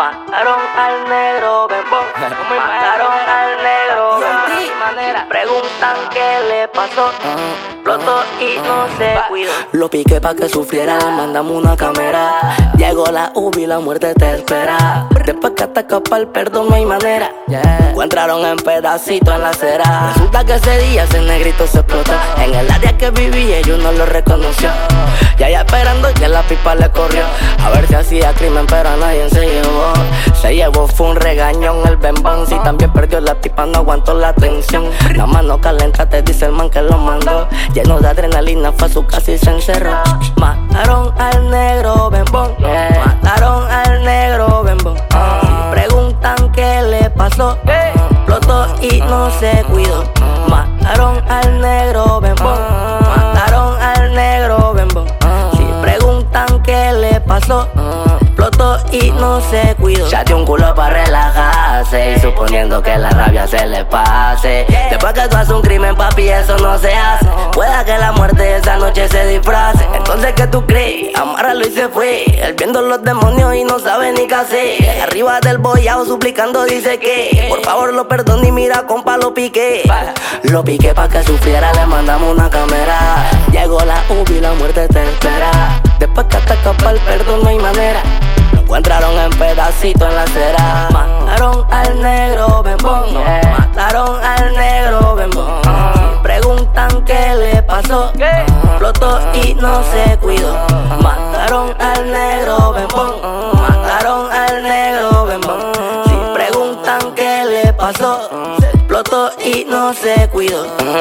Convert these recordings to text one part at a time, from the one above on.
Mataron al negro bembón, mataron al negro bembón. Manera, preguntan qué le pasó, explotó y no se cuidó. Lo piqué pa' que sufriera, le mandamos una cámara. Llegó la UBI y la muerte te espera. Después que te escapa el perdón no hay manera. Encontraron en pedacitos en la acera. Resulta que ese día ese negrito se explotó. En el área que vivía y uno lo reconoció. Y allá esperando que la pipa le corrió. A ver si hacía crimen pero a nadie se llevó. Se llevó fue un regañón el bembón. Si también perdió la pipa no aguantó la tensión. La mano calenta te dice el man que lo mandó. Lleno de adrenalina fue a su casa y se encerró. Mataron al negro bembón, mataron al negro bembón. Preguntan qué le pasó, explotó y no se cuidó. Mataron al negro bembón, mataron al negro bembón. Si preguntan qué le pasó, explotó y no se cuidó. Ya dio un culo para relajarse y suponiendo que la rabia se le pase. Después que tú haces un crimen, papi, eso no se hace. Pueda que la muerte esa noche se disfrace. Entonces, ¿qué tú crees? Amárralo y se fue. Él viendo los demonios y no sabe ni qué hacer. Arriba del bollao suplicando dice que por favor lo perdone y mira, compa, lo piqué. Lo piqué pa' que sufriera, le mandamos una cámara. Llegó la UBI y la muerte te espera. Después que te escapa el perdón no hay manera. Lo encontraron en pedacitos en la acera. Mataron al negro bembón, mataron al negro bembón. Si preguntan qué le pasó, explotó y no se cuidó. Mataron al negro bembón, mataron al negro bembón. Si preguntan qué le pasó, explotó y no se cuidó.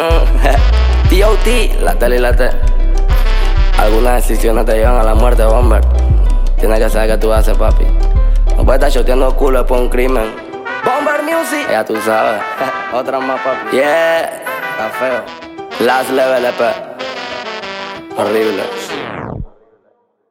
T.O.T, la tele y la T. Algunas decisiones te llevan a la muerte, bomber. Tienes que saber qué tú haces, papi. No puedes estar choteando culo después de un crimen. Bomber Music, ya tú sabes. Otra más, papi. Yeah, está feo. Last Level EP. Horrible.